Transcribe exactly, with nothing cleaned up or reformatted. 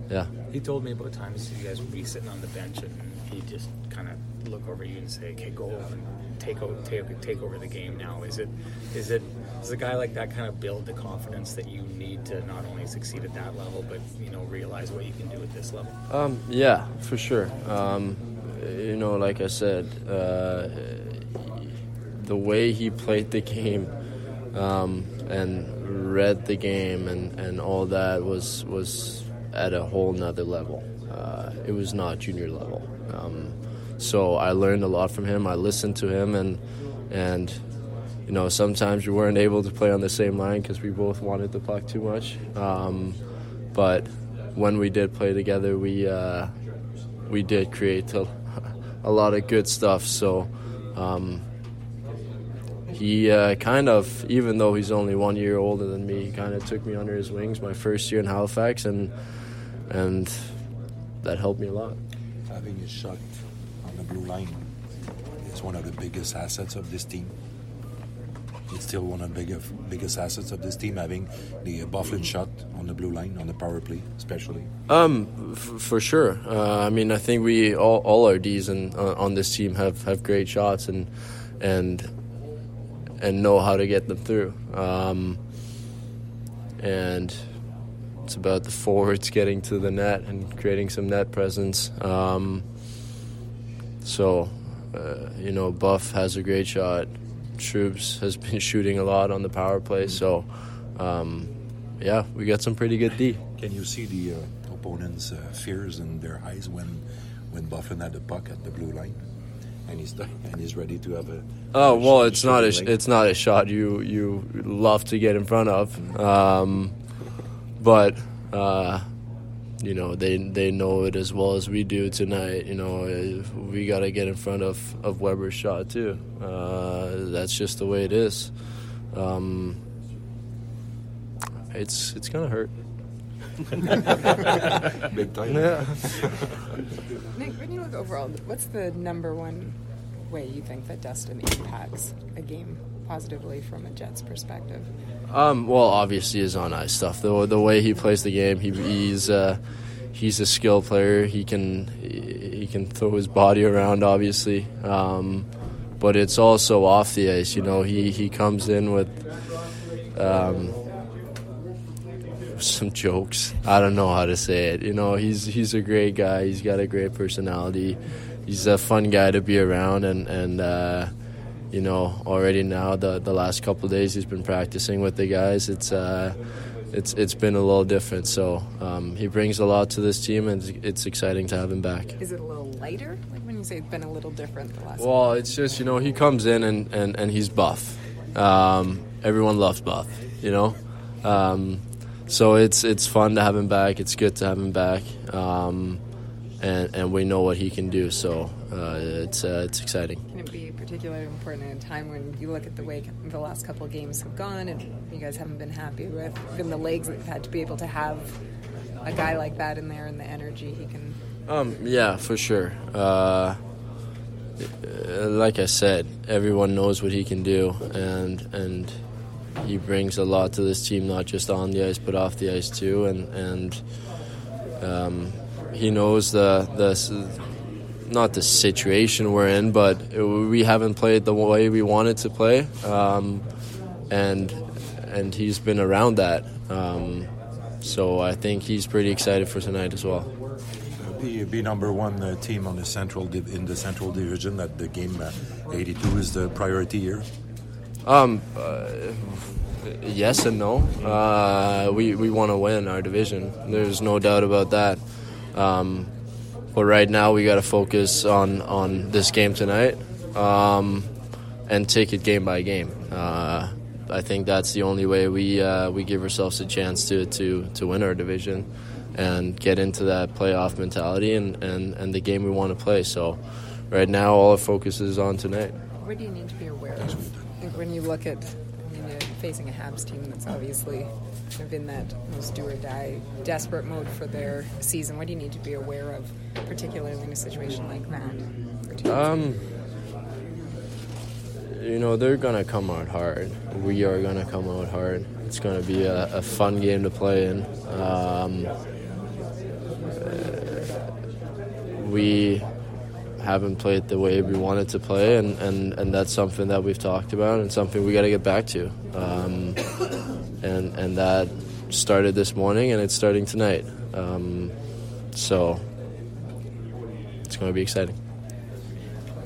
yeah. He told me about times you guys would be sitting on the bench and he'd just kind of look over you and say, "Okay, go and take over, take, take over the game now." Is it, is it, does a guy like that kind of build the confidence that you need to not only succeed at that level, but you know realize what you can do at this level? Um, yeah, for sure. Um, you know, like I said, uh, the way he played the game um, and read the game and, and all that was was at a whole nother level. Uh, it was not junior level. Um, so I learned a lot from him. I listened to him, and and you know sometimes we weren't able to play on the same line because we both wanted the puck too much. Um, but when we did play together, we uh, we did create a, a lot of good stuff. So um, he uh, kind of, even though he's only one year older than me, he kind of took me under his wings my first year in Halifax, and and that helped me a lot. Having a shot on the blue line is one of the biggest assets of this team. It's still one of the big, biggest assets of this team, having the Byfuglien shot on the blue line, on the power play, especially. Um, f- for sure. Uh, I mean, I think we all, all our Ds and uh, on this team have, have great shots and and and know how to get them through. Um, and it's about the forwards getting to the net and creating some net presence. Um, so, uh, you know, Buff has a great shot. Troops has been shooting a lot on the power play. So, um, yeah, we got some pretty good D. Can you see the uh, opponents' uh, fears in their eyes when when Byfuglien had the puck at the blue line, and he's and he's ready to have a? Oh a well, shot, it's not a leg? it's not a shot you you love to get in front of, um, but uh, you know they they know it as well as we do tonight. You know we got to get in front of, of Weber's shot too. Uh, that's just the way it is. Um, it's it's gonna hurt. Big time. Yeah. Nick, when you look overall, what's the number one way you think that Dustin impacts a game positively from a Jets perspective? Um, well, obviously his on ice stuff. The the way he plays the game, he, he's uh, he's a skill player. He can he can throw his body around, obviously, um, but it's also off the ice. You know, he he comes in with um, some jokes. I don't know how to say it. You know, he's he's a great guy. He's got a great personality. He's a fun guy to be around, and and. Uh, You know, already now the the last couple of days he's been practicing with the guys. It's uh, it's it's been a little different. So um, he brings a lot to this team, and it's, it's exciting to have him back. Is it a little lighter? Like when you say it's been a little different the last. Well, it's just you know he comes in and, and, and he's buff. Um, everyone loves Buff, you know. Um, so it's it's fun to have him back. It's good to have him back, um, and and we know what he can do. So uh, it's uh, it's exciting. Can it be particularly important at a time when you look at the way the last couple of games have gone and you guys haven't been happy with even the legs that you've had, to be able to have a guy like that in there and the energy he can? Um, yeah, for sure. Uh, like I said, everyone knows what he can do, and and he brings a lot to this team, not just on the ice but off the ice too. And and um, he knows the the. not the situation we're in, but we haven't played the way we wanted to play, um, and and he's been around that. Um, so I think he's pretty excited for tonight as well. Be, be number one uh, team on the central div- in the Central Division at the game uh, eighty-two is the priority here. Um, uh, yes and no. Uh, we we want to win our division. There's no doubt about that. Um, But right now we got to focus on, on this game tonight um, and take it game by game. Uh, I think that's the only way we uh, we give ourselves a chance to, to, to win our division and get into that playoff mentality and, and, and the game we want to play. So right now all our focus is on tonight. What do you need to be aware of? Like when you look at, I mean, you're facing a Habs team that's obviously kind of in that almost do or die desperate mode for their season. What do you need to be aware of, particularly in a situation like that? Um, you know, they're going to come out hard. We are going to come out hard. It's going to be a, a fun game to play in. Um, we haven't played the way we wanted to play, and, and, and that's something that we've talked about and something we got to get back to. Um, and and that started this morning, and it's starting tonight. Um, so it's going to be exciting.